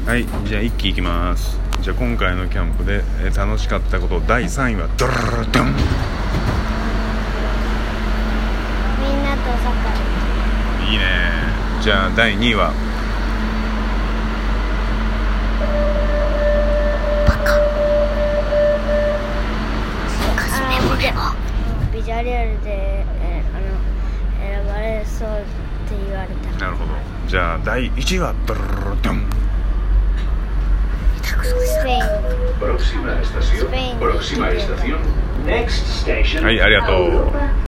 はい、じゃあ一気いきます。じゃあ今回のキャンプで楽しかったこと第3位はドルルルドン。 みんなとサッカー。 いいね。じゃあ第2位はビジュアルで、選ばれそうって言われた。 なるほど。じゃあ第1位はドルルルドン。 スペイン。 Próxima estación. Next station. はい、ありがとう。